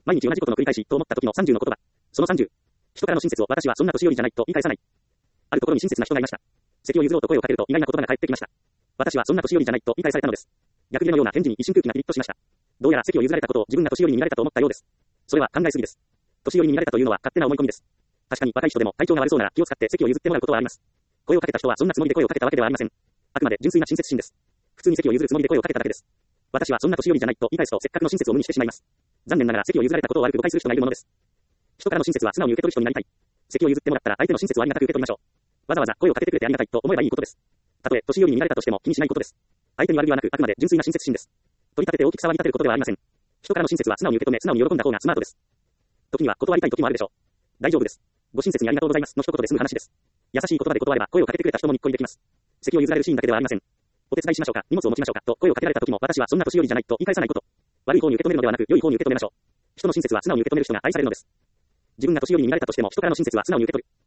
毎日同じことの繰り返しと思った時の30の言葉。その30。人からの親切を私はそんな年寄りじゃないと言い返さない。あるところに親切な人がいました。席を譲ろうと声をかけると意外な言葉が返ってきました。私はそんな年寄りじゃないと言い返されたのです。逆切れのような返事に一瞬空気がピリッとしました。どうやら席を譲られたことを自分が年寄りに見られたと思ったようです。それは考えすぎです。年寄りに見られたというのは勝手な思い込みです。確かに若い人でも体調が悪そうなら気を使って席を譲ってもらうことはあります。声をかけた人はそんなつもりで声をかけたわけではありません。あくまで純粋な親切心です。普通に席を譲るつもりで声をかけただけです。私はそんな年寄りじゃないと言い返すとせっかくの親切を無にしてしまいます。残念ながら席を譲られたことを悪く誤解する人がいるものです。人からの親切は素直に受け取る人になりたい。席を譲ってもらったら相手の親切をありがたく受け取りましょう。わざわざ声をかけてくれてありがたいと思えばいいことです。たとえ年寄りに見られたとしても気にしないことです。相手に悪気はなくあくまで純粋な親切心です。取り立てて大きく騒ぎ立てることではありません。人からの親切は素直に受け止め素直に喜んだ方がスマートです。時には断りたい時もあるでしょう。大丈夫です。ご親切にありがとうございますの一言で済む話です。優しい言葉で断れば声をかけてくれた人もにっこりできます。席を譲られるシーンだけではありません。お手伝いしましょうか、荷物を持ちましょうかと声をかけられた時も私はそんな年寄りじゃないと言い返さないこと。悪い方に受け止めるのではなく良い方に受け止めましょう。人の親切は素直に受け止める人が愛されるのです。自分が年寄りに見られたとしても人からの親切は素直に受け取る。